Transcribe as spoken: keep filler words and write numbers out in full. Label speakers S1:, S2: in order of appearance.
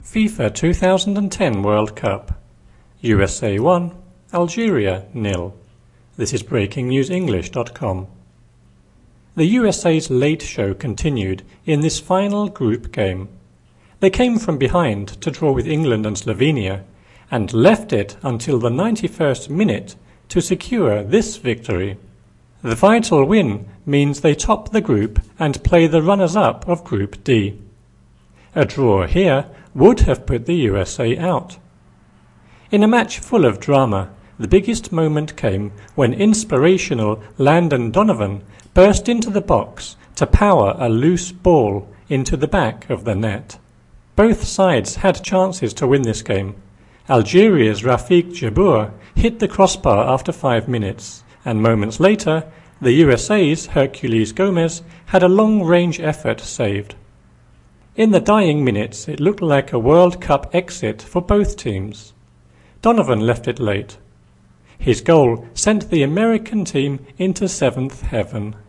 S1: FIFA two thousand ten World Cup. U S A one, Algeria nil. This is breaking news english dot com. The U S A's late show continued in this final group game. They came from behind to draw with England and Slovenia, and left it until the ninety-first minute to secure this victory. The vital win means they top the group and play the runners-up of Group D. A draw here would have put the U S A out. In a match full of drama, the biggest moment came when inspirational Landon Donovan burst into the box to power a loose ball into the back of the net. Both sides had chances to win this game. Algeria's Rafik Djibour hit the crossbar after five minutes, and moments later, the U S A's Herculez Gomez had a long-range effort saved. In the dying minutes, it looked like a World Cup exit for both teams. Donovan left it late. His goal sent the American team into seventh heaven.